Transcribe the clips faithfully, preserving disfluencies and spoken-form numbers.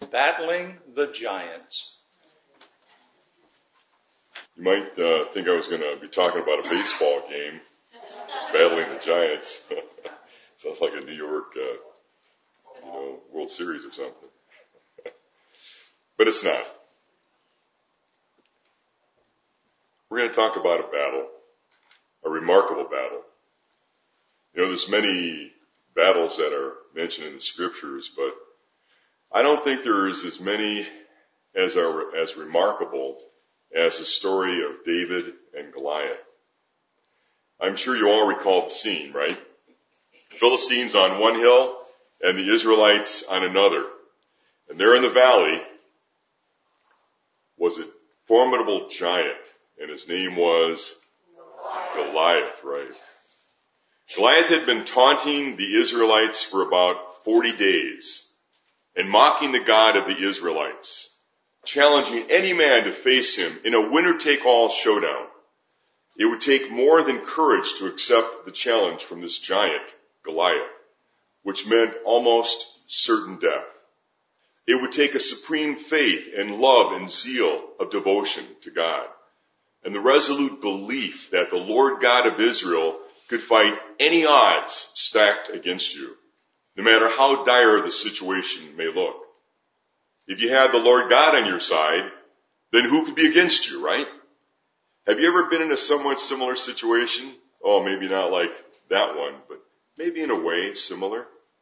Battling the Giants. You might uh, think I was going to be talking about a baseball game, battling the Giants. Sounds like a New York, uh, you know, World Series or something. But it's not. We're going to talk about a battle, a remarkable battle. You know, there's many battles that are mentioned in the scriptures, but I don't think there's as many as are as remarkable as the story of David and Goliath. I'm sure you all recall the scene, right? Philistines on one hill and the Israelites on another. And there in the valley was a formidable giant, and his name was Goliath, right? Goliath had been taunting the Israelites for about forty days and mocking the God of the Israelites, challenging any man to face him in a winner-take-all showdown. It would take more than courage to accept the challenge from this giant, Goliath, which meant almost certain death. It would take a supreme faith and love and zeal of devotion to God, and the resolute belief that the Lord God of Israel could fight any odds stacked against you, no matter how dire the situation may look. If you had the Lord God on your side, then who could be against you, right? Have you ever been in a somewhat similar situation? Oh, maybe not like that one, but maybe in a way similar.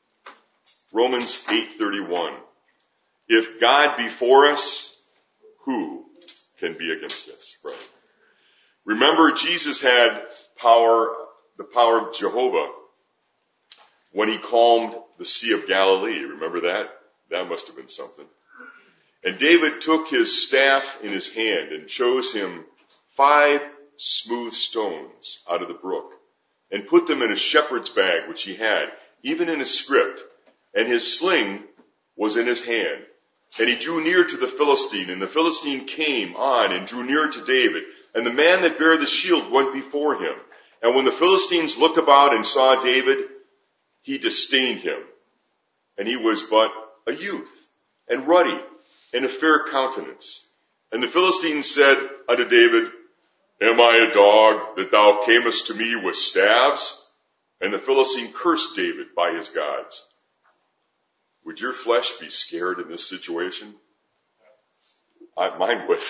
Romans eight thirty-one. If God be for us, who can be against us, right? Remember, Jesus had power, the power of Jehovah, when he calmed the Sea of Galilee. Remember that? That must have been something. And David took his staff in his hand and chose him five smooth stones out of the brook and put them in a shepherd's bag, which he had, even in his script. And his sling was in his hand. And he drew near to the Philistine, and the Philistine came on and drew near to David. And the man that bare the shield went before him. And when the Philistines looked about and saw David, he disdained him. And he was but a youth, and ruddy, and of fair countenance. And the Philistines said unto David, Am I a dog that thou camest to me with staves? And the Philistine cursed David by his gods. Would your flesh be scared in this situation? I, mine would.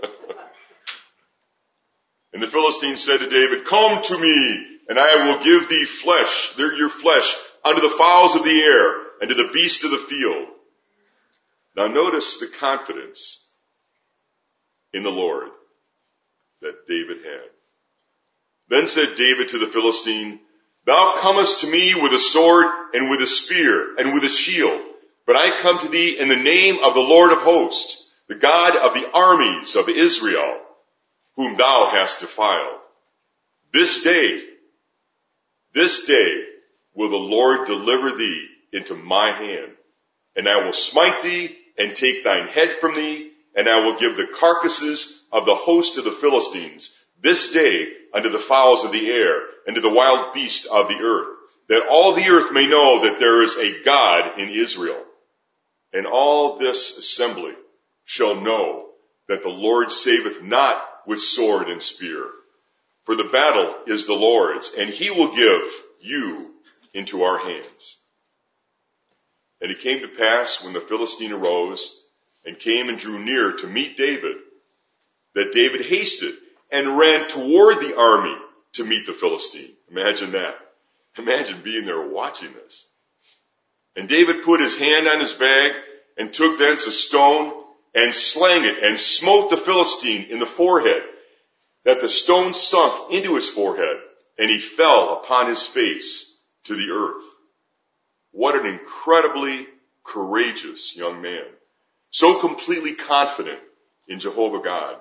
And the Philistine said to David, Come to me, and I will give thee flesh, your flesh, unto the fowls of the air, and to the beasts of the field. Now notice the confidence in the Lord that David had. Then said David to the Philistine, Thou comest to me with a sword and with a spear and with a shield, but I come to thee in the name of the Lord of hosts, the God of the armies of Israel, whom thou hast defiled. This day, this day will the Lord deliver thee into my hand, and I will smite thee and take thine head from thee, and I will give the carcasses of the host of the Philistines this day unto the fowls of the air and to the wild beasts of the earth, that all the earth may know that there is a God in Israel. And all this assembly shall know that the Lord saveth not with sword and spear, for the battle is the Lord's, and he will give you into our hands. And it came to pass, when the Philistine arose and came and drew near to meet David, that David hasted and ran toward the army to meet the Philistine. Imagine that. Imagine being there watching this. And David put his hand on his bag and took thence a stone and slang it and smote the Philistine in the forehead, that the stone sunk into his forehead, and he fell upon his face to the earth. What an incredibly courageous young man. So completely confident in Jehovah God.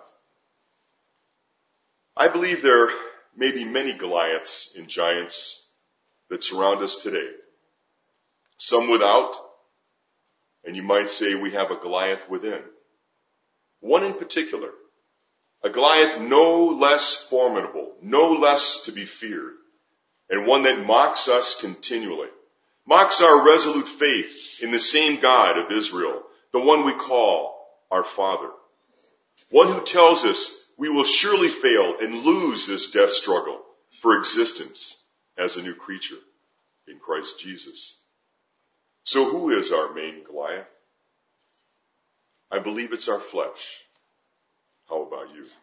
I believe there may be many Goliaths and giants that surround us today. Some without, and you might say we have a Goliath within. One in particular, a Goliath no less formidable, no less to be feared, and one that mocks us continually. Mocks our resolute faith in the same God of Israel, the one we call our Father, one who tells us we will surely fail and lose this death struggle for existence as a new creature in Christ Jesus. So who is our main Goliath? I believe it's our flesh. How about you?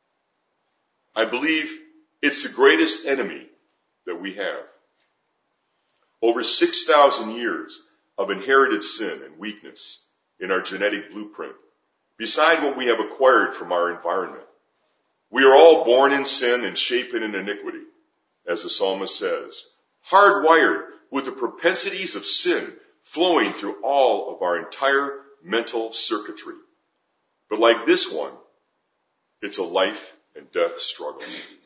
I believe it's the greatest enemy that we have. Over six thousand years of inherited sin and weakness in our genetic blueprint, beside what we have acquired from our environment. We are all born in sin and shapen in iniquity, as the psalmist says, hardwired with the propensities of sin flowing through all of our entire mental circuitry. But like this one, it's a life and death struggle.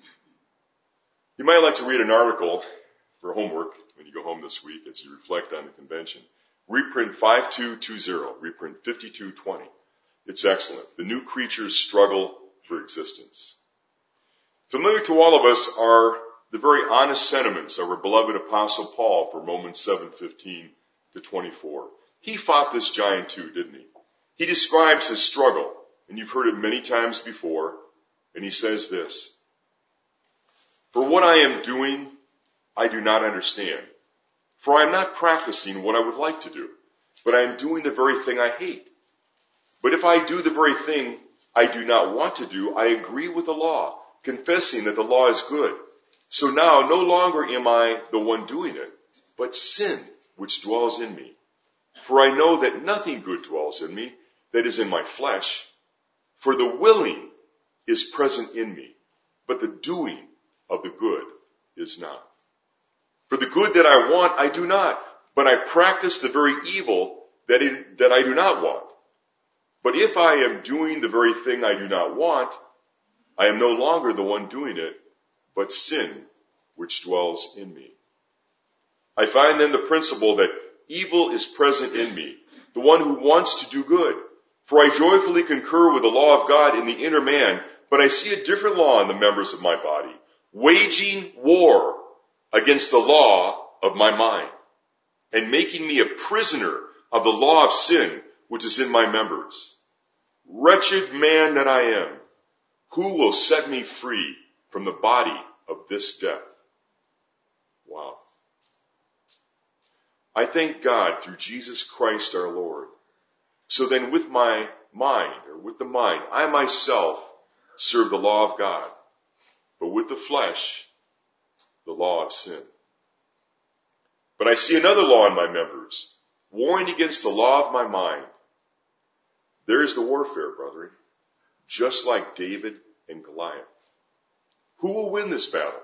You might like to read an article for homework when you go home this week as you reflect on the convention. Reprint five two two zero, reprint fifty-two twenty. It's excellent. The new creature's struggle for existence. Familiar to all of us are the very honest sentiments of our beloved Apostle Paul for Romans seven fifteen to twenty-four. He fought this giant too, didn't he? He describes his struggle, and you've heard it many times before, and he says this: "For what I am doing, I do not understand. For I am not practicing what I would like to do, but I am doing the very thing I hate. But if I do the very thing I do not want to do, I agree with the law, confessing that the law is good. So now no longer am I the one doing it, but sin which dwells in me. For I know that nothing good dwells in me, that is in my flesh. For the willing is present in me, but the doing of the good is not. For the good that I want, I do not, but I practice the very evil that, it, that I do not want. But if I am doing the very thing I do not want, I am no longer the one doing it, but sin which dwells in me. I find then the principle that evil is present in me, the one who wants to do good. For I joyfully concur with the law of God in the inner man, but I see a different law in the members of my body, waging war against the law of my mind, and making me a prisoner of the law of sin which is in my members. Wretched man that I am, who will set me free from the body of this death?" Wow. I thank God through Jesus Christ our Lord. So then with my mind, or with the mind, I myself serve the law of God, but with the flesh, the law of sin. But I see another law in my members, warring against the law of my mind. There is the warfare, brethren, just like David and Goliath. Who will win this battle?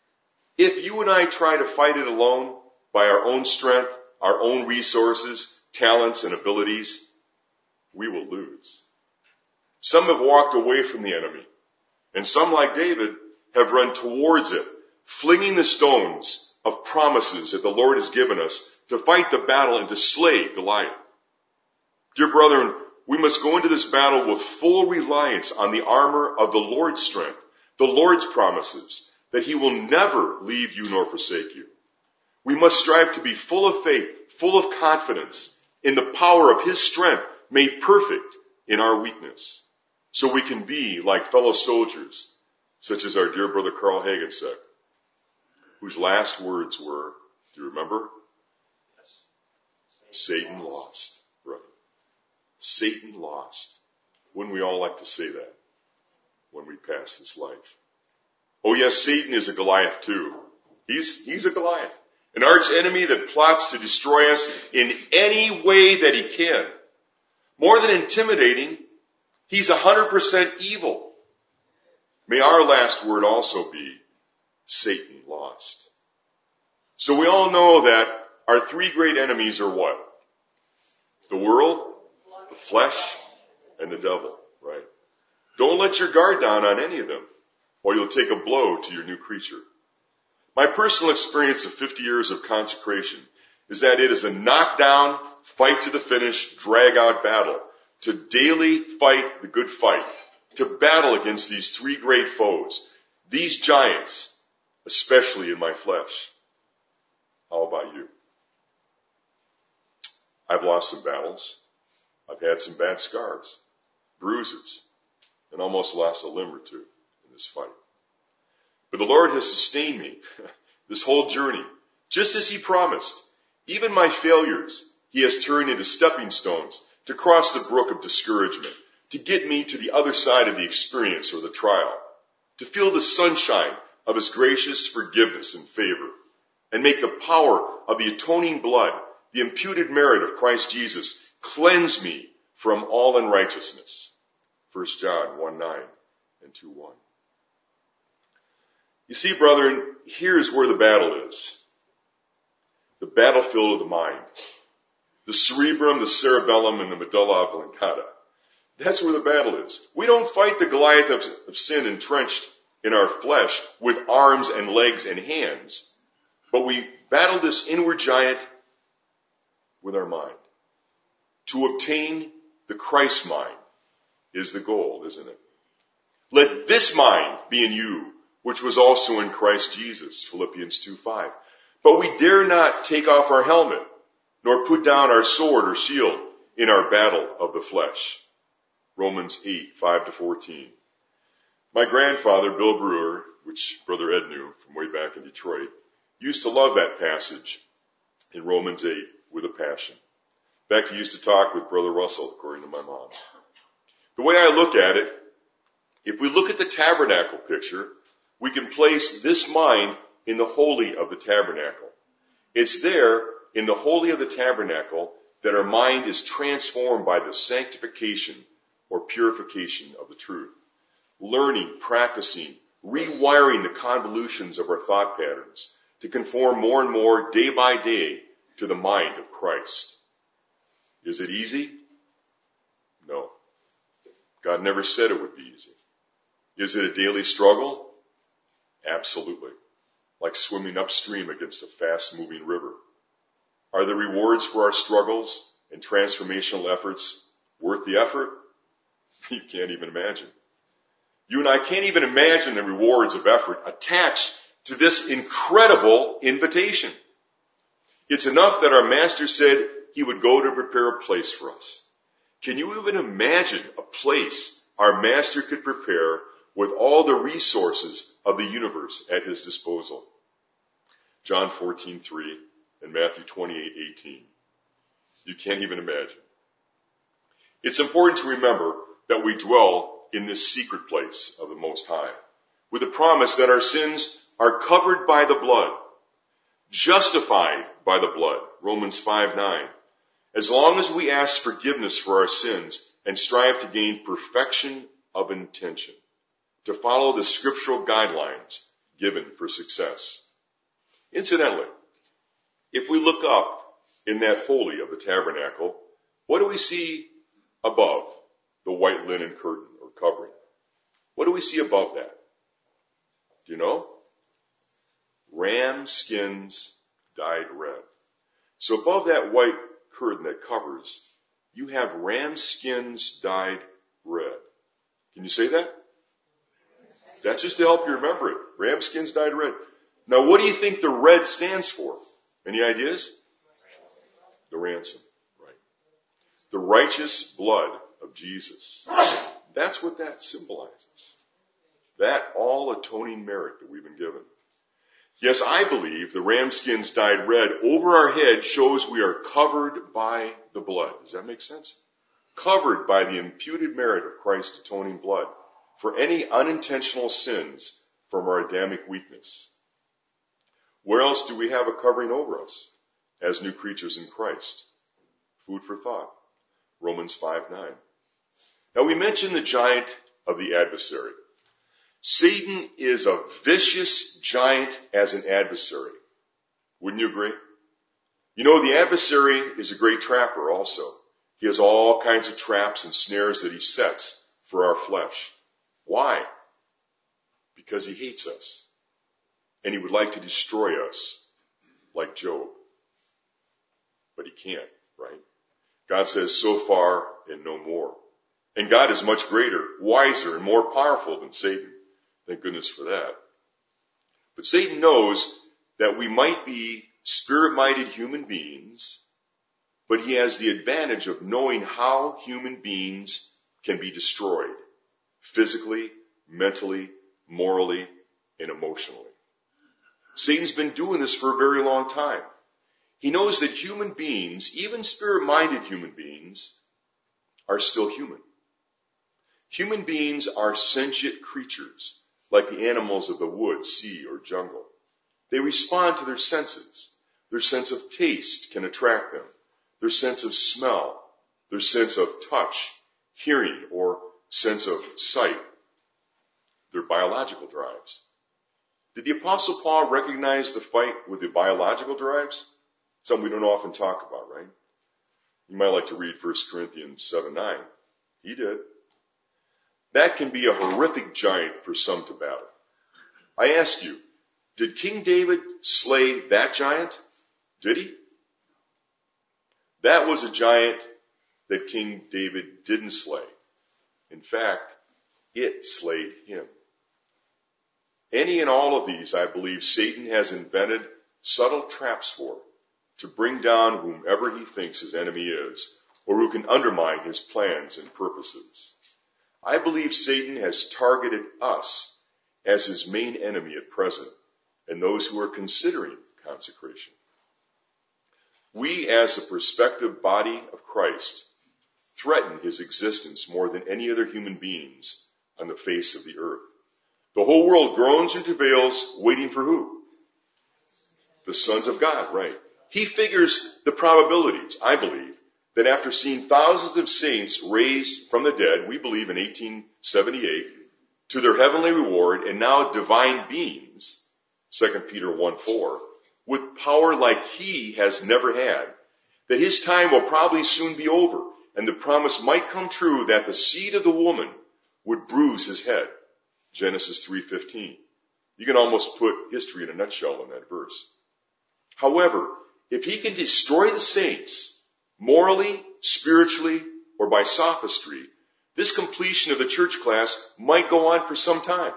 If you and I try to fight it alone by our own strength, our own resources, talents, and abilities, we will lose. Some have walked away from the enemy, and some, like David, have run towards it, flinging the stones of promises that the Lord has given us to fight the battle and to slay Goliath. Dear brethren, we must go into this battle with full reliance on the armor of the Lord's strength, the Lord's promises, that he will never leave you nor forsake you. We must strive to be full of faith, full of confidence in the power of his strength made perfect in our weakness, so we can be like fellow soldiers, such as our dear brother Carl Hagensack, whose last words were, do you remember? Yes. Satan lost. Right. Satan lost. Wouldn't we all like to say that when we pass this life? Oh yes, Satan is a Goliath too. He's, he's a Goliath. An arch enemy that plots to destroy us in any way that he can. More than intimidating, he's one hundred percent evil. May our last word also be, Satan lost. So we all know that our three great enemies are what? The world, the flesh, and the devil, right? Don't let your guard down on any of them, or you'll take a blow to your new creature. My personal experience of fifty years of consecration is that it is a knockdown, fight to the finish, drag-out battle to daily fight the good fight, to battle against these three great foes, these giants, especially in my flesh. How about you? I've lost some battles. I've had some bad scars, bruises, and almost lost a limb or two in this fight. But the Lord has sustained me this whole journey, just as He promised. Even my failures, He has turned into stepping stones to cross the brook of discouragement, to get me to the other side of the experience or the trial, to feel the sunshine of His gracious forgiveness and favor, and make the power of the atoning blood, the imputed merit of Christ Jesus, cleanse me from all unrighteousness. First John one nine and two one. You see, brethren, here's where the battle is. The battlefield of the mind. The cerebrum, the cerebellum, and the medulla oblongata. That's where the battle is. We don't fight the Goliath of, of sin entrenched in our flesh with arms and legs and hands, but we battle this inward giant with our mind. To obtain the Christ mind is the goal, isn't it? Let this mind be in you, which was also in Christ Jesus, Philippians two five. But we dare not take off our helmet, nor put down our sword or shield in our battle of the flesh. Romans eight five to fourteen. My grandfather, Bill Brewer, which Brother Ed knew from way back in Detroit, used to love that passage in Romans eight with a passion. In fact, he used to talk with Brother Russell, according to my mom. The way I look at it, if we look at the tabernacle picture, we can place this mind in the holy of the tabernacle. It's there in the holy of the tabernacle that our mind is transformed by the sanctification or purification of the truth. Learning, practicing, rewiring the convolutions of our thought patterns to conform more and more day by day to the mind of Christ. Is it easy? No. God never said it would be easy. Is it a daily struggle? Absolutely. Like swimming upstream against a fast-moving river. Are the rewards for our struggles and transformational efforts worth the effort? You can't even imagine. You and I can't even imagine the rewards of effort attached to this incredible invitation. It's enough that our Master said He would go to prepare a place for us. Can you even imagine a place our Master could prepare with all the resources of the universe at His disposal? John fourteen three and Matthew twenty-eight eighteen. You can't even imagine. It's important to remember that we dwell in this secret place of the Most High, with the promise that our sins are covered by the blood, justified by the blood, Romans five nine. As long as we ask forgiveness for our sins and strive to gain perfection of intention, to follow the scriptural guidelines given for success. Incidentally, if we look up in that holy of the tabernacle, what do we see above the white linen curtain or covering? What do we see above that? Do you know? Ram skins dyed red. So above that white curtain that covers, you have ram skins dyed red. Can you say that? That's just to help you remember it. Ram skins dyed red. Now, what do you think the red stands for? Any ideas? The ransom, right? The righteous blood of Jesus. That's what that symbolizes. That all-atoning merit that we've been given. Yes, I believe the ram skins dyed red over our head shows we are covered by the blood. Does that make sense? Covered by the imputed merit of Christ's atoning blood for any unintentional sins from our Adamic weakness. Where else do we have a covering over us as new creatures in Christ? Food for thought. Romans five nine. Now we mentioned the giant of the adversary. Satan is a vicious giant as an adversary. Wouldn't you agree? You know, the adversary is a great trapper also. He has all kinds of traps and snares that he sets for our flesh. Why? Because he hates us. And he would like to destroy us like Job. But he can't, right? God says, so far and no more. And God is much greater, wiser, and more powerful than Satan. Thank goodness for that. But Satan knows that we might be spirit-minded human beings, but he has the advantage of knowing how human beings can be destroyed physically, mentally, morally, and emotionally. Satan's been doing this for a very long time. He knows that human beings, even spirit-minded human beings, are still human. Human beings are sentient creatures, like the animals of the wood, sea, or jungle. They respond to their senses. Their sense of taste can attract them. Their sense of smell, their sense of touch, hearing, or sense of sight. Their biological drives. Did the Apostle Paul recognize the fight with the biological drives? Something we don't often talk about, right? You might like to read First Corinthians seven nine. He did. That can be a horrific giant for some to battle. I ask you, did King David slay that giant? Did he? That was a giant that King David didn't slay. In fact, it slayed him. Any and all of these, I believe, Satan has invented subtle traps for, to bring down whomever he thinks his enemy is, or who can undermine his plans and purposes. I believe Satan has targeted us as his main enemy at present, and those who are considering consecration. We, as a prospective body of Christ, threaten his existence more than any other human beings on the face of the earth. The whole world groans and travails, waiting for who? The sons of God, right. He figures the probabilities, I believe, that after seeing thousands of saints raised from the dead, we believe in eighteen seventy-eight, to their heavenly reward, and now divine beings, Second Peter one four, with power like he has never had, that his time will probably soon be over, and the promise might come true that the seed of the woman would bruise his head. Genesis three fifteen. You can almost put history in a nutshell in that verse. However, if he can destroy the saints, morally, spiritually, or by sophistry, this completion of the church class might go on for some time.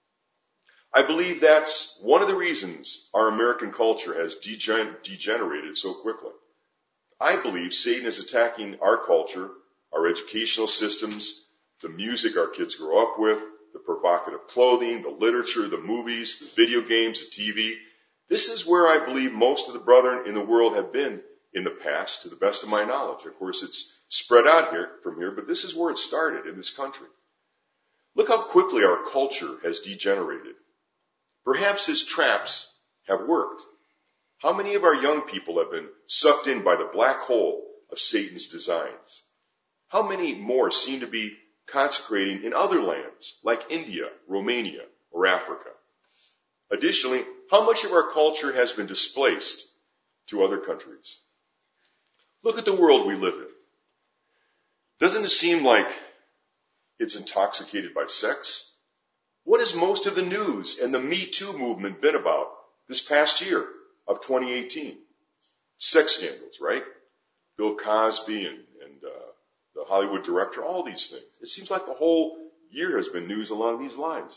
I believe that's one of the reasons our American culture has degen- degenerated so quickly. I believe Satan is attacking our culture, our educational systems, the music our kids grow up with, the provocative clothing, the literature, the movies, the video games, the T V. This is where I believe most of the brethren in the world have been in the past, to the best of my knowledge. Of course, it's spread out here from here, but this is where it started in this country. Look how quickly our culture has degenerated. Perhaps his traps have worked. How many of our young people have been sucked in by the black hole of Satan's designs? How many more seem to be consecrating in other lands like India, Romania, or Africa? Additionally, how much of our culture has been displaced to other countries? Look at the world we live in. Doesn't it seem like it's intoxicated by sex? What has most of the news and the Me Too movement been about this past year of twenty eighteen? Sex scandals, right? Bill Cosby and, and uh, the Hollywood director, all these things. It seems like the whole year has been news along these lines.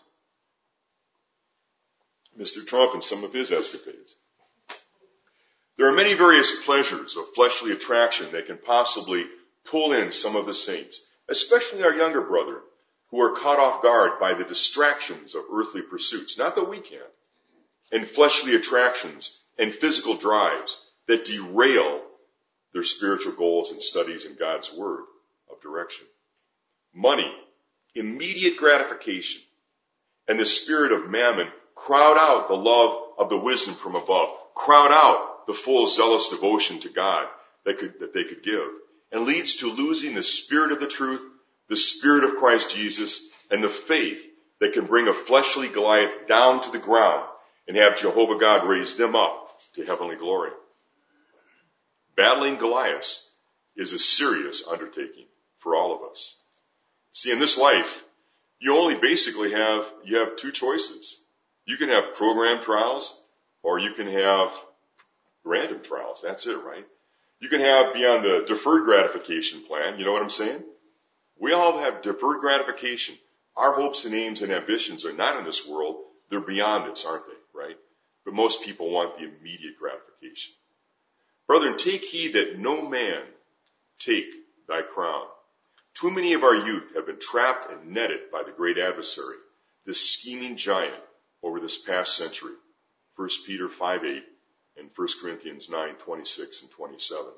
Mister Trump and some of his escapades. There are many various pleasures of fleshly attraction that can possibly pull in some of the saints, especially our younger brethren, who are caught off guard by the distractions of earthly pursuits, not that we can, and fleshly attractions and physical drives that derail their spiritual goals and studies in God's word of direction. Money, immediate gratification, and the spirit of mammon crowd out the love of the wisdom from above, crowd out the full zealous devotion to God that could, that they could give, and leads to losing the spirit of the truth, the spirit of Christ Jesus, and the faith that can bring a fleshly Goliath down to the ground and have Jehovah God raise them up to heavenly glory. Battling Goliath is a serious undertaking for all of us. See, in this life, you only basically have, you have two choices. You can have program trials, or you can have random trials. That's it, right? You can have be on the deferred gratification plan. You know what I'm saying? We all have deferred gratification. Our hopes and aims and ambitions are not in this world. They're beyond this, aren't they? Right? But most people want the immediate gratification. Brethren, take heed that no man take thy crown. Too many of our youth have been trapped and netted by the great adversary, this scheming giant over this past century. First Peter five eight and First Corinthians nine twenty-six and twenty-seven.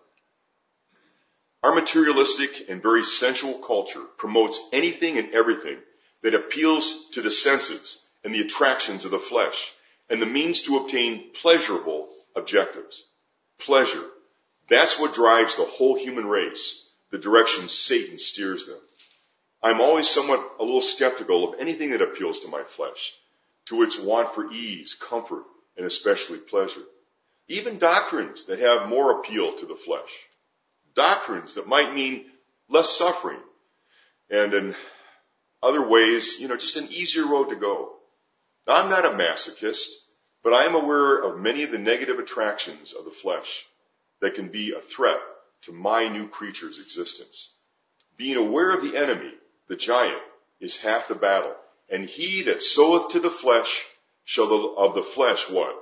Our materialistic and very sensual culture promotes anything and everything that appeals to the senses and the attractions of the flesh and the means to obtain pleasurable objectives. Pleasure. That's what drives the whole human race, the direction Satan steers them. I'm always somewhat a little skeptical of anything that appeals to my flesh, to its want for ease, comfort, and especially pleasure. Even doctrines that have more appeal to the flesh. Doctrines that might mean less suffering and in other ways, you know, just an easier road to go. Now, I'm not a masochist, but I am aware of many of the negative attractions of the flesh that can be a threat to my new creature's existence. Being aware of the enemy, the giant, is half the battle. And he that soweth to the flesh shall of the flesh what?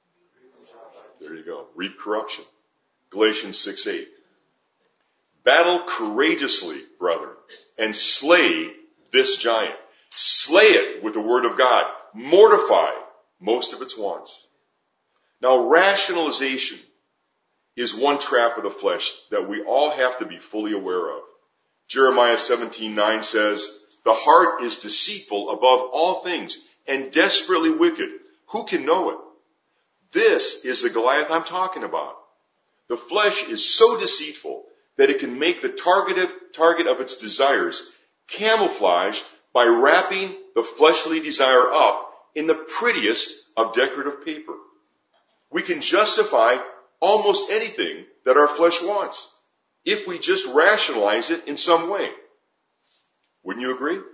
There you go. Reap corruption. Galatians six eight. Battle courageously, brethren, and slay this giant. Slay it with the word of God. Mortify most of its wants. Now, rationalization is one trap of the flesh that we all have to be fully aware of. Jeremiah seventeen nine says, the heart is deceitful above all things and desperately wicked. Who can know it? This is the Goliath I'm talking about. The flesh is so deceitful that it can make the target target of its desires camouflaged by wrapping the fleshly desire up in the prettiest of decorative paper. We can justify almost anything that our flesh wants if we just rationalize it in some way. Wouldn't you agree?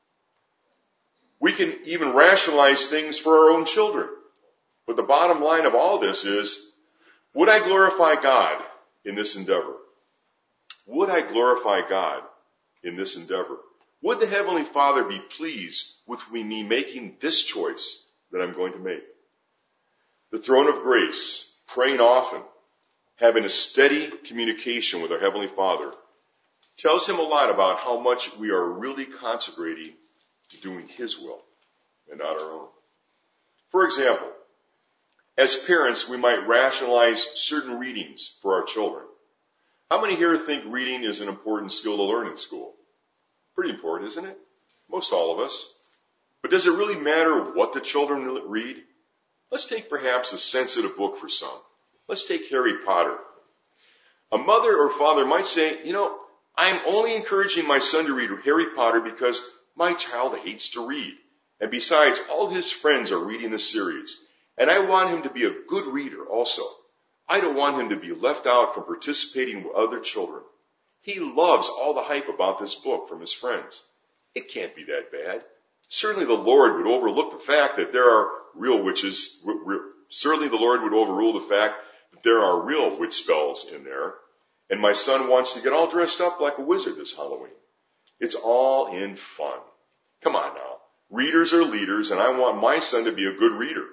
We can even rationalize things for our own children. But the bottom line of all this is, would I glorify God in this endeavor? Would I glorify God in this endeavor? Would the Heavenly Father be pleased with me making this choice that I'm going to make? The throne of grace, praying often, having a steady communication with our Heavenly Father, tells him a lot about how much we are really consecrating to doing his will and not our own. For example, as parents, we might rationalize certain readings for our children. How many here think reading is an important skill to learn in school? Pretty important, isn't it? Most all of us. But does it really matter what the children read? Let's take perhaps a sensitive book for some. Let's take Harry Potter. A mother or father might say, you know, I'm only encouraging my son to read Harry Potter because my child hates to read. And besides, all his friends are reading the series. And I want him to be a good reader also. I don't want him to be left out from participating with other children. He loves all the hype about this book from his friends. It can't be that bad. Certainly the Lord would overlook the fact that there are real witches. Certainly the Lord would overrule the fact that there are real witch spells in there. And my son wants to get all dressed up like a wizard this Halloween. It's all in fun. Come on now. Readers are leaders, and I want my son to be a good reader.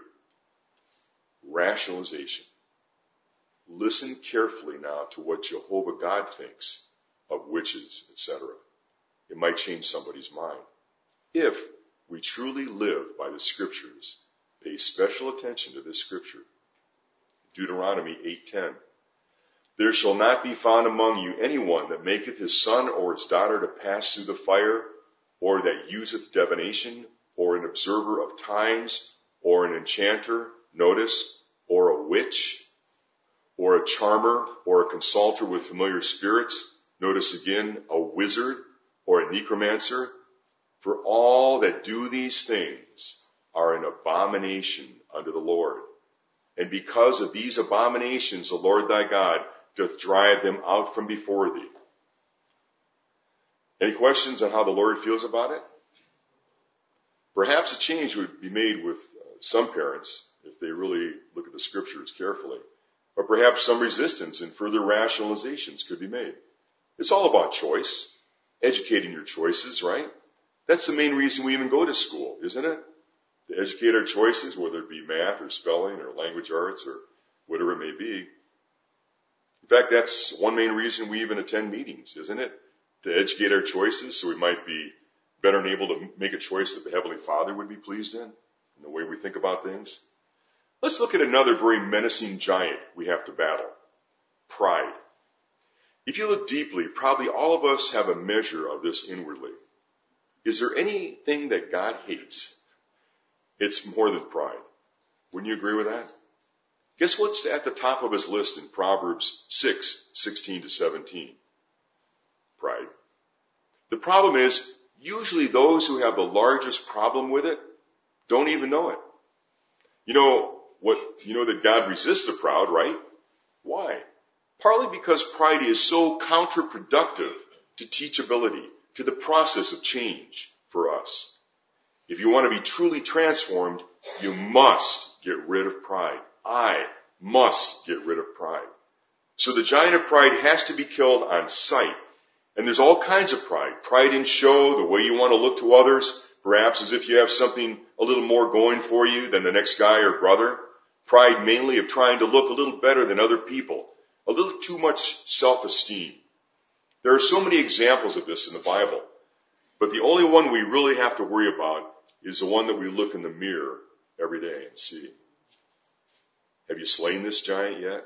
Rationalization. Listen carefully now to what Jehovah God thinks of witches, et cetera. It might change somebody's mind. If we truly live by the scriptures, pay special attention to this scripture. Deuteronomy eight ten. There shall not be found among you anyone that maketh his son or his daughter to pass through the fire, or that useth divination, or an observer of times, or an enchanter, notice, or a witch, or a charmer, or a consulter with familiar spirits, notice again, a wizard, or a necromancer. For all that do these things are an abomination unto the Lord. And because of these abominations, the Lord thy God doth drive them out from before thee. Any questions on how the Lord feels about it? Perhaps a change would be made with some parents if they really look at the scriptures carefully. Or perhaps some resistance and further rationalizations could be made. It's all about choice, educating your choices, right? That's the main reason we even go to school, isn't it? To educate our choices, whether it be math or spelling or language arts or whatever it may be. In fact, that's one main reason we even attend meetings, isn't it? To educate our choices so we might be better able to make a choice that the Heavenly Father would be pleased in, in the way we think about things. Let's look at another very menacing giant we have to battle. Pride. If you look deeply, probably all of us have a measure of this inwardly. Is there anything that God hates? It's more than pride. Wouldn't you agree with that? Guess what's at the top of his list in Proverbs six, sixteen to seventeen? Pride. The problem is, usually those who have the largest problem with it don't even know it. You know what, you know that God resists the proud, right? Why? Partly because pride is so counterproductive to teachability, to the process of change for us. If you want to be truly transformed, you must get rid of pride. I must get rid of pride. So the giant of pride has to be killed on sight. And there's all kinds of pride. Pride in show, the way you want to look to others, perhaps as if you have something a little more going for you than the next guy or brother. Pride mainly of trying to look a little better than other people. A little too much self-esteem. There are so many examples of this in the Bible, but the only one we really have to worry about is the one that we look in the mirror every day and see. Have you slain this giant yet?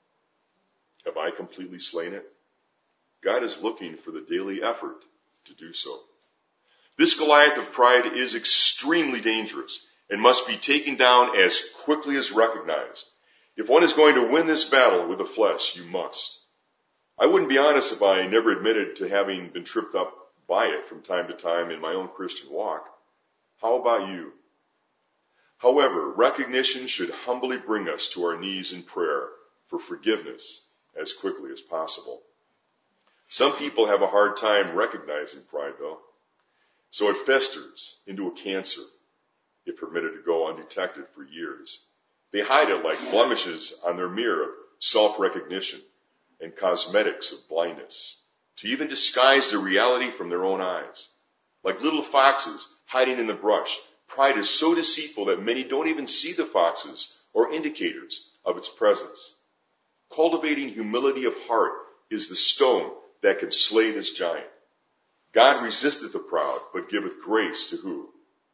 Have I completely slain it? God is looking for the daily effort to do so. This Goliath of pride is extremely dangerous and must be taken down as quickly as recognized. If one is going to win this battle with the flesh, you must. I wouldn't be honest if I never admitted to having been tripped up by it from time to time in my own Christian walk. How about you? However, recognition should humbly bring us to our knees in prayer for forgiveness as quickly as possible. Some people have a hard time recognizing pride, though. So it festers into a cancer, if permitted to go undetected for years. They hide it like blemishes on their mirror of self-recognition and cosmetics of blindness, to even disguise the reality from their own eyes. Like little foxes hiding in the brush, pride is so deceitful that many don't even see the foxes or indicators of its presence. Cultivating humility of heart is the stone that can slay this giant. God resisteth the proud, but giveth grace to who?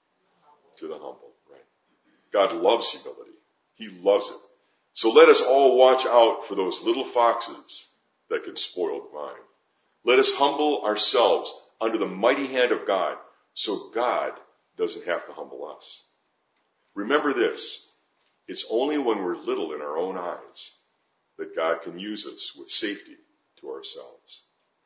To the humble, right? God loves humility. He loves it. So let us all watch out for those little foxes that can spoil the vine. Let us humble ourselves under the mighty hand of God so God doesn't have to humble us. Remember this, it's only when we're little in our own eyes that God can use us with safety to ourselves.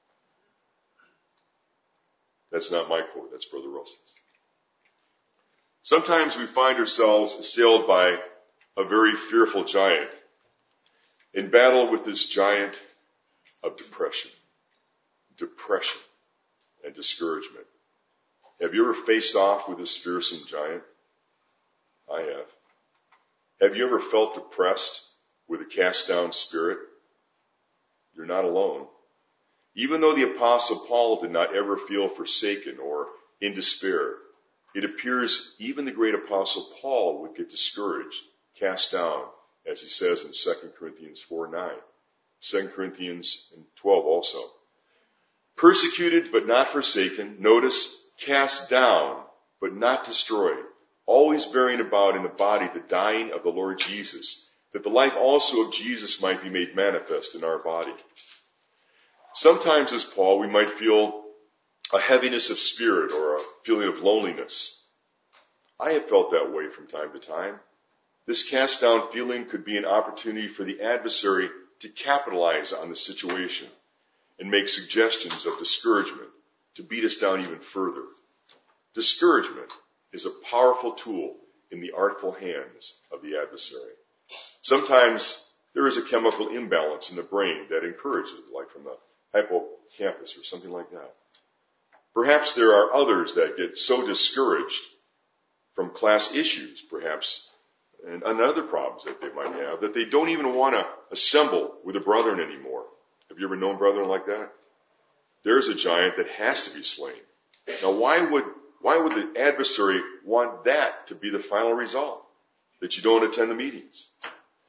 That's not my quote, that's Brother Wilson's. Sometimes we find ourselves assailed by a very fearful giant, in battle with this giant of depression, depression and discouragement. Have you ever faced off with this fearsome giant? I have. Have you ever felt depressed with a cast down spirit? You're not alone. Even though the Apostle Paul did not ever feel forsaken or in despair, it appears even the great Apostle Paul would get discouraged, cast down, as he says in Second Corinthians four nine. Second Corinthians twelve also. Persecuted but not forsaken. Notice, cast down but not destroyed. Always bearing about in the body the dying of the Lord Jesus, that the life also of Jesus might be made manifest in our body. Sometimes as Paul, we might feel a heaviness of spirit or a feeling of loneliness. I have felt that way from time to time. This cast down feeling could be an opportunity for the adversary to capitalize on the situation and make suggestions of discouragement to beat us down even further. Discouragement is a powerful tool in the artful hands of the adversary. Sometimes there is a chemical imbalance in the brain that encourages it, like from the hippocampus or something like that. Perhaps there are others that get so discouraged from class issues, perhaps, and, and other problems that they might have, that they don't even want to assemble with a brethren anymore. Have you ever known brethren like that? There's a giant that has to be slain. Now, why would why would the adversary want that to be the final result? That you don't attend the meetings?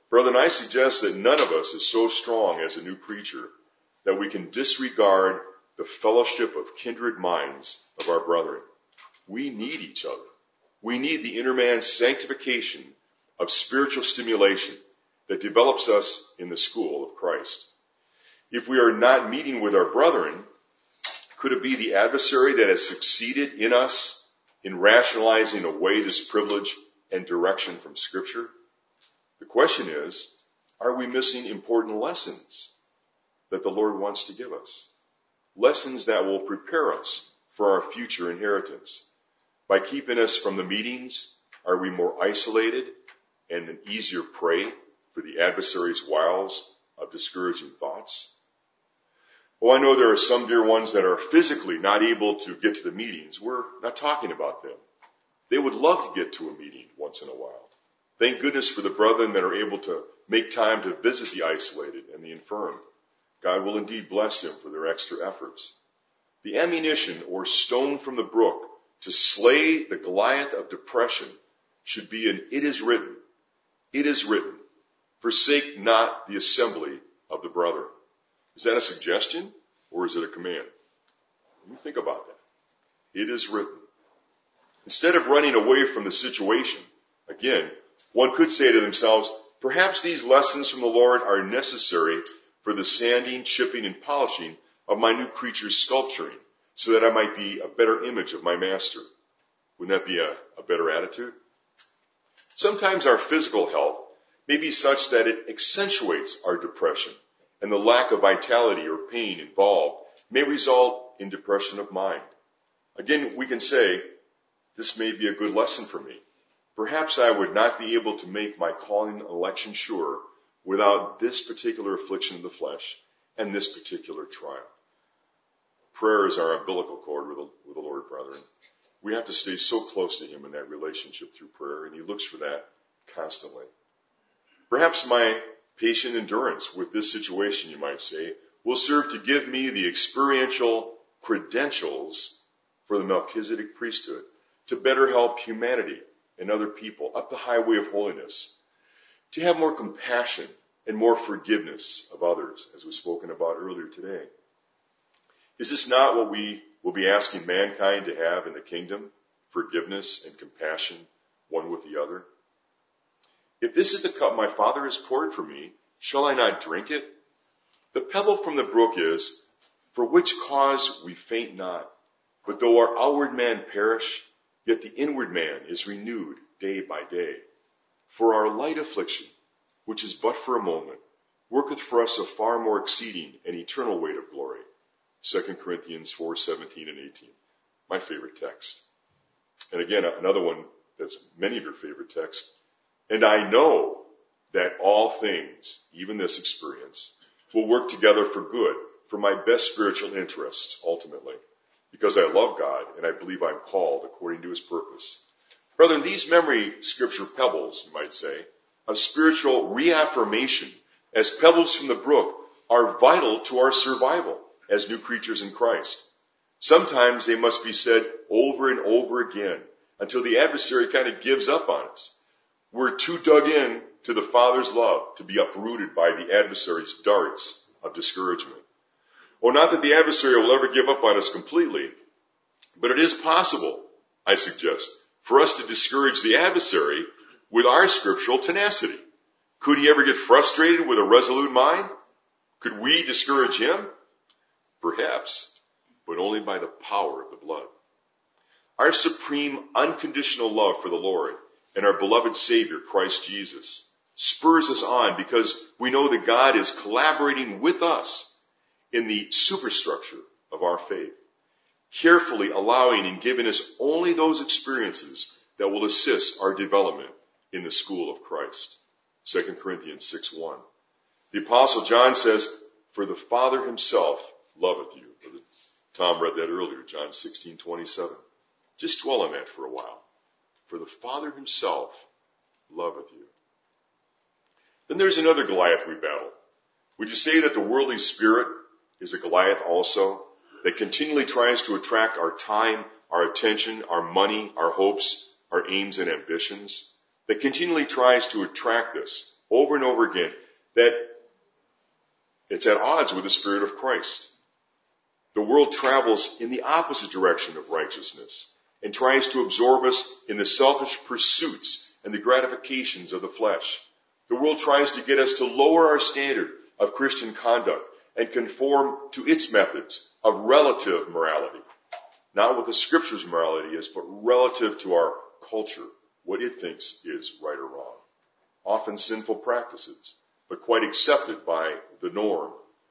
Brethren, I suggest that none of us is so strong as a new creature that we can disregard the fellowship of kindred minds of our brethren. We need each other. We need the inner man's sanctification of spiritual stimulation that develops us in the school of Christ. If we are not meeting with our brethren, could it be the adversary that has succeeded in us in rationalizing away this privilege and direction from Scripture? The question is, are we missing important lessons that the Lord wants to give us? Lessons that will prepare us for our future inheritance. By keeping us from the meetings, are we more isolated and an easier prey for the adversary's wiles of discouraging thoughts? Oh, I know there are some dear ones that are physically not able to get to the meetings. We're not talking about them. They would love to get to a meeting once in a while. Thank goodness for the brethren that are able to make time to visit the isolated and the infirm. God will indeed bless them for their extra efforts. The ammunition or stone from the brook to slay the Goliath of depression should be an "it is written." It is written. Forsake not the assembly of the brethren. Is that a suggestion or is it a command? You think about that. It is written. Instead of running away from the situation, again, one could say to themselves, perhaps these lessons from the Lord are necessary for the sanding, chipping, and polishing of my new creature's sculpturing, so that I might be a better image of my master. Wouldn't that be a, a better attitude? Sometimes our physical health may be such that it accentuates our depression, and the lack of vitality or pain involved may result in depression of mind. Again, we can say, this may be a good lesson for me. Perhaps I would not be able to make my calling and election sure without this particular affliction of the flesh and this particular trial. Prayer is our umbilical cord with the, with the Lord, brethren. We have to stay so close to Him in that relationship through prayer, and He looks for that constantly. Perhaps my patient endurance with this situation, you might say, will serve to give me the experiential credentials for the Melchizedek priesthood to better help humanity and other people up the highway of holiness, to have more compassion and more forgiveness of others, as was spoken about earlier today. Is this not what we will be asking mankind to have in the kingdom? Forgiveness and compassion, one with the other. If this is the cup my Father has poured for me, shall I not drink it? The pebble from the brook is, for which cause we faint not. But though our outward man perish, yet the inward man is renewed day by day. For our light affliction, which is but for a moment, worketh for us a far more exceeding and eternal weight of glory. Second Corinthians four, seventeen and eighteen. My favorite text. And again, another one that's many of your favorite texts. And I know that all things, even this experience, will work together for good, for my best spiritual interests, ultimately, because I love God and I believe I'm called according to His purpose. Brethren, these memory scripture pebbles, you might say, of spiritual reaffirmation as pebbles from the brook are vital to our survival as new creatures in Christ. Sometimes they must be said over and over again until the adversary kind of gives up on us. We're too dug in to the Father's love to be uprooted by the adversary's darts of discouragement. Well, not that the adversary will ever give up on us completely, but it is possible, I suggest, for us to discourage the adversary with our scriptural tenacity. Could he ever get frustrated with a resolute mind? Could we discourage him? Perhaps, but only by the power of the blood. Our supreme unconditional love for the Lord and our beloved Savior, Christ Jesus, spurs us on because we know that God is collaborating with us in the superstructure of our faith, carefully allowing and giving us only those experiences that will assist our development in the school of Christ. Second Corinthians six one. The Apostle John says, for the Father himself loveth you. Tom read that earlier, John sixteen twenty-seven. Just dwell on that for a while. For the Father himself loveth you. Then there's another Goliath we battle. Would you say that the worldly spirit is a Goliath also, that continually tries to attract our time, our attention, our money, our hopes, our aims and ambitions, that continually tries to attract this over and over again that it's at odds with the Spirit of Christ. The world travels in the opposite direction of righteousness and tries to absorb us in the selfish pursuits and the gratifications of the flesh. The world tries to get us to lower our standard of Christian conduct and conform to its methods of relative morality. Not what the Scripture's morality is, but relative to our culture, what it thinks is right or wrong. Often sinful practices, but quite accepted by the norm.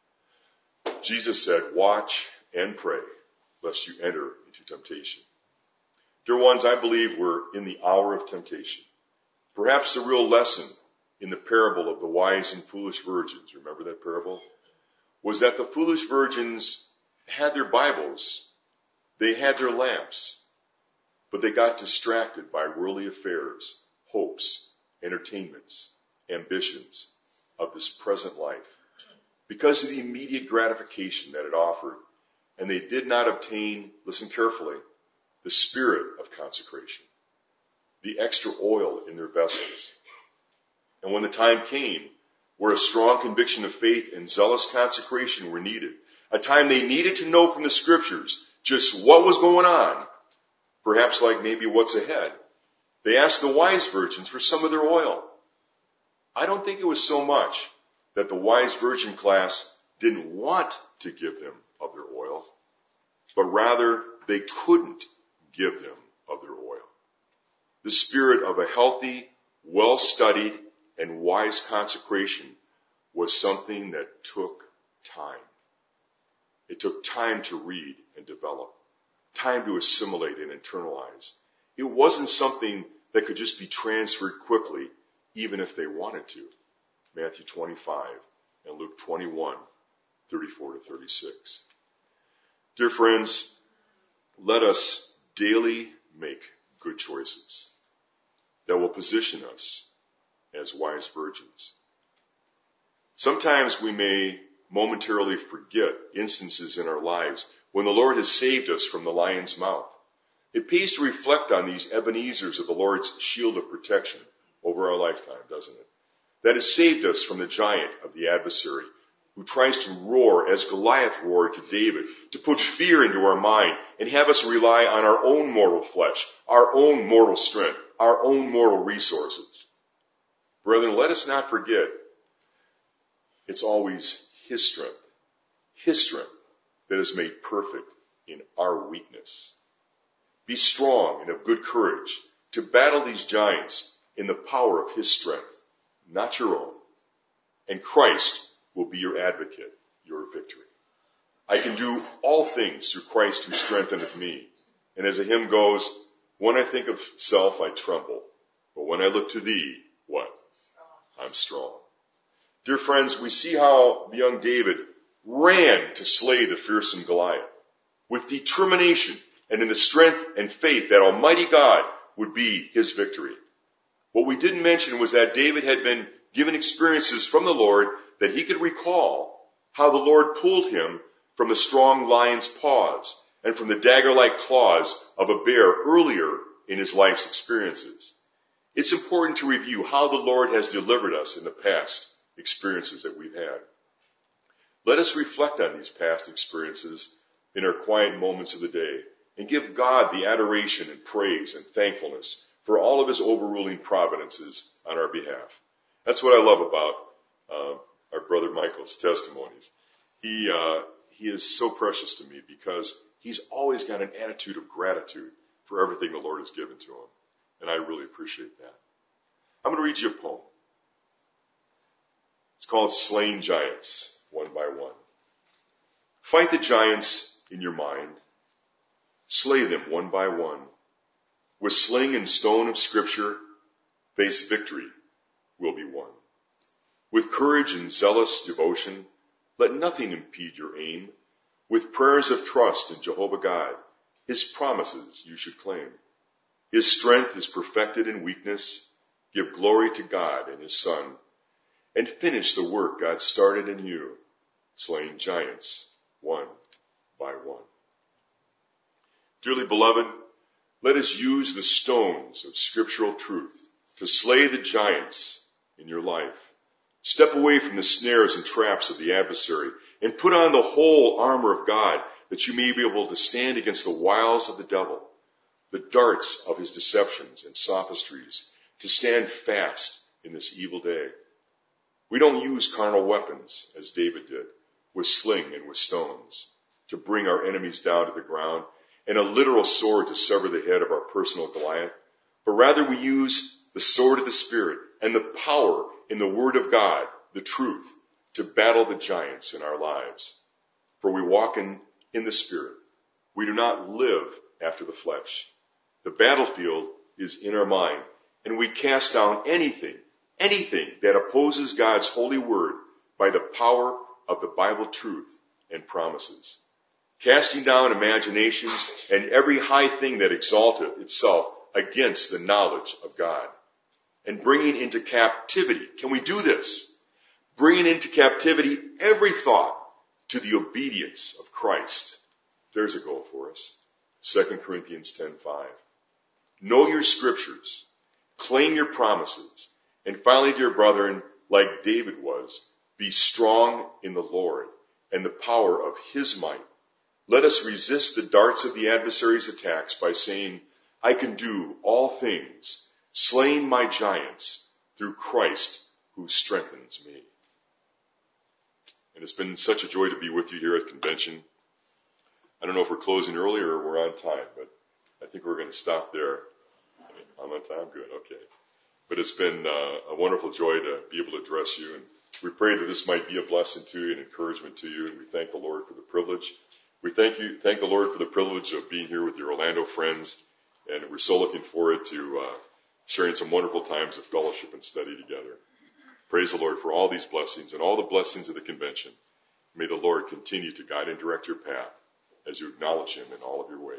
Jesus said, watch and pray, lest you enter into temptation. Dear ones, I believe we're in the hour of temptation. Perhaps the real lesson in the parable of the wise and foolish virgins, remember that parable? Was that the foolish virgins had their Bibles, they had their lamps, but they got distracted by worldly affairs, hopes, entertainments, ambitions of this present life because of the immediate gratification that it offered, and they did not obtain, listen carefully, the spirit of consecration, the extra oil in their vessels. And when the time came where a strong conviction of faith and zealous consecration were needed, a time they needed to know from the Scriptures just what was going on, perhaps like maybe what's ahead, they asked the wise virgins for some of their oil. I don't think it was so much that the wise virgin class didn't want to give them of their oil, but rather they couldn't give them of their oil. The spirit of a healthy, well-studied, and wise consecration was something that took time. It took time to read and develop, time to assimilate and internalize. It wasn't something that could just be transferred quickly, even if they wanted to. Matthew twenty-five and Luke twenty-one, thirty-four to thirty-six. Dear friends, let us daily make good choices that will position us as wise virgins. Sometimes we may momentarily forget instances in our lives when the Lord has saved us from the lion's mouth. It pays to reflect on these Ebenezers of the Lord's shield of protection over our lifetime, doesn't it? That has saved us from the giant of the adversary who tries to roar as Goliath roared to David, to put fear into our mind and have us rely on our own mortal flesh, our own mortal strength, our own mortal resources. Brethren, let us not forget, it's always His strength, His strength that is made perfect in our weakness. Be strong and of good courage to battle these giants in the power of His strength, not your own. And Christ will be your advocate, your victory. I can do all things through Christ who strengtheneth me. And as the hymn goes, when I think of self, I tremble. But when I look to thee, what? I'm strong. Dear friends, we see how the young David ran to slay the fearsome Goliath with determination and in the strength and faith that Almighty God would be his victory. What we didn't mention was that David had been given experiences from the Lord that he could recall how the Lord pulled him from the strong lion's paws and from the dagger-like claws of a bear earlier in his life's experiences. It's important to review how the Lord has delivered us in the past experiences that we've had. Let us reflect on these past experiences in our quiet moments of the day and give God the adoration and praise and thankfulness for all of his overruling providences on our behalf. That's what I love about uh, our brother Michael's testimonies. He, uh, he is so precious to me because he's always got an attitude of gratitude for everything the Lord has given to him. And I really appreciate that. I'm going to read you a poem. It's called Slaying Giants, One by One. Fight the giants in your mind. Slay them one by one. With sling and stone of Scripture, face victory will be won. With courage and zealous devotion, let nothing impede your aim. With prayers of trust in Jehovah God, his promises you should claim. His strength is perfected in weakness. Give glory to God and his Son, and finish the work God started in you, slaying giants one by one. Dearly beloved, let us use the stones of scriptural truth to slay the giants in your life. Step away from the snares and traps of the adversary and put on the whole armor of God that you may be able to stand against the wiles of the devil, the darts of his deceptions and sophistries, to stand fast in this evil day. We don't use carnal weapons, as David did, with sling and with stones, to bring our enemies down to the ground, and a literal sword to sever the head of our personal Goliath, but rather we use the sword of the Spirit and the power in the Word of God, the truth, to battle the giants in our lives. For we walk in, in the Spirit. We do not live after the flesh. The battlefield is in our mind, and we cast down anything, anything that opposes God's holy word by the power of the Bible truth and promises. Casting down imaginations and every high thing that exalteth itself against the knowledge of God. And bringing into captivity. Can we do this? Bringing into captivity every thought to the obedience of Christ. There's a goal for us. Second Corinthians ten five. Know your scriptures. Claim your promises. And finally, dear brethren, like David was, be strong in the Lord and the power of his might. Let us resist the darts of the adversary's attacks by saying, I can do all things, slaying my giants through Christ who strengthens me. And it's been such a joy to be with you here at convention. I don't know if we're closing early or we're on time, but I think we're going to stop there. I'm on time? Good, okay. But it's been uh, a wonderful joy to be able to address you, and we pray that this might be a blessing to you and encouragement to you, and we thank the Lord for the privilege. We thank you, thank the Lord for the privilege of being here with your Orlando friends, and we're so looking forward to uh, sharing some wonderful times of fellowship and study together. Praise the Lord for all these blessings and all the blessings of the convention. May the Lord continue to guide and direct your path as you acknowledge him in all of your ways.